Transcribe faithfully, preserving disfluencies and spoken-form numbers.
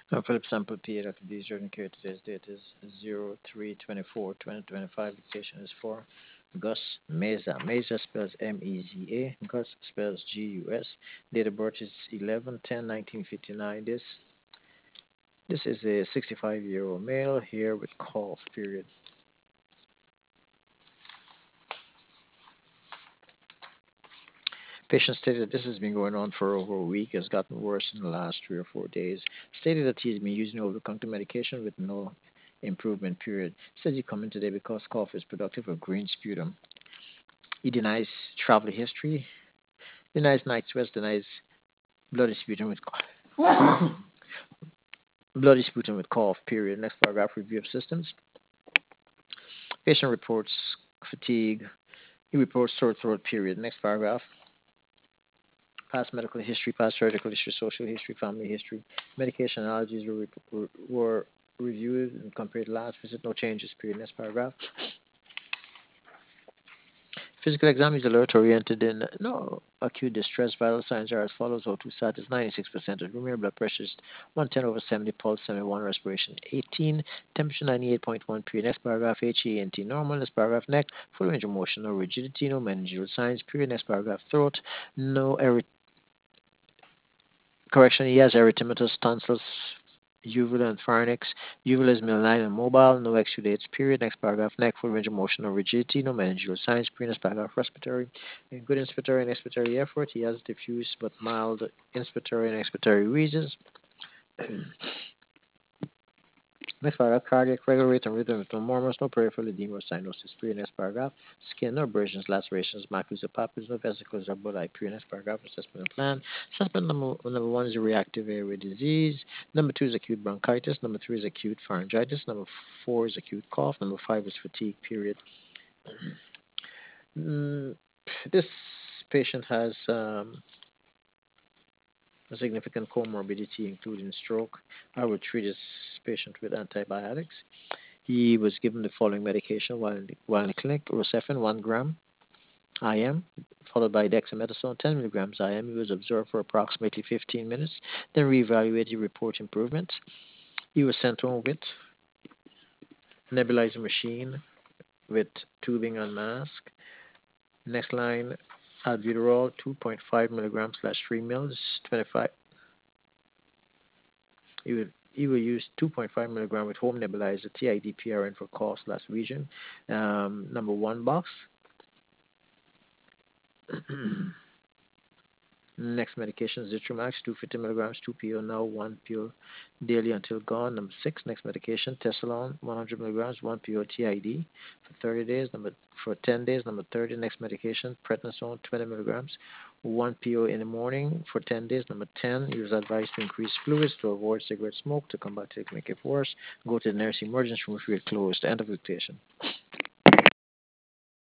Uh, Philip Sample P. Doctor D's Urgent Care. Today's date is zero three twenty-four twenty twenty-five. Dictation is for Gus Meza. Meza spells M E Z A. Gus spells G U S. Date of birth is eleven ten nineteen fifty-nine. This this is a sixty-five year old male here with cough period. Patient stated that this has been going on for over a week, has gotten worse in the last three or four days. Stated that he's been using over-the-counter medication with no improvement period. Says he come in today because cough is productive of green sputum. He denies travel history, denies night sweats, denies bloody sputum with bloody sputum with cough. Period. Next paragraph: review of systems. Patient reports fatigue. He reports sore throat. Period. Next paragraph: past medical history, past surgical history, social history, family history. Medication allergies were, were, were reviewed and compared to last visit. No changes. Period. Next paragraph: physical exam is alert oriented in no acute distress. Vital signs are as follows: O two sat is ninety-six percent. Adrenal blood pressure is one ten over seventy. Pulse seventy-one. Respiration eighteen. Temperature ninety-eight point one. Period. Next paragraph: H E N T normal. Next paragraph: neck. Full range of motion. No rigidity. No meningeal signs. Period. Next paragraph: throat. No eryth- correction. He has erythematous tonsils. Uvula and pharynx. Uvula is malign and mobile, no exudates, period. Next paragraph, neck, full range of motion, no rigidity, no meningeal signs, period. Next paragraph, respiratory. In good inspiratory and expiratory effort, he has diffuse but mild inspiratory and expiratory wheezes. Next paragraph, cardiac, regular rate and rhythm with no murmurs, no peripheral edema or cyanosis, period. Next paragraph, skin, no abrasions, lacerations, maculas or papules, no vesicles or bulli, period. Next paragraph, assessment and plan. Assessment number, number one is a reactive airway disease. Number two is acute bronchitis. Number three is acute pharyngitis. Number four is acute cough. Number five is fatigue, period. Mm, this patient has um, a significant comorbidity, including stroke. I would treat this patient with antibiotics. He was given the following medication while in the, while in the clinic: Rocephin, one gram I M, followed by dexamethasone, ten milligrams I M. He was observed for approximately fifteen minutes, then reevaluated, report improvement. He was sent home with nebulizer machine with tubing and mask. Next line, albuterol, two point five milligrams slash three mils, twenty-five. He would he will use two point five milligram with home nebulizer, T I D P R N for cough slash region. Um, number one box. Next medication, Zithromax, two hundred fifty milligrams, two pill now, one pill daily until gone. Number six, next medication, Tesalon, one hundred milligrams, one pill T I D for thirty days. Number for ten days. Number thirty, next medication, Prednisone, twenty milligrams, one pill in the morning for ten days. Number ten, he was advised to increase fluids to avoid cigarette smoke to combat it, make it worse. Go to the nurse emergency room if you're closed. End of dictation.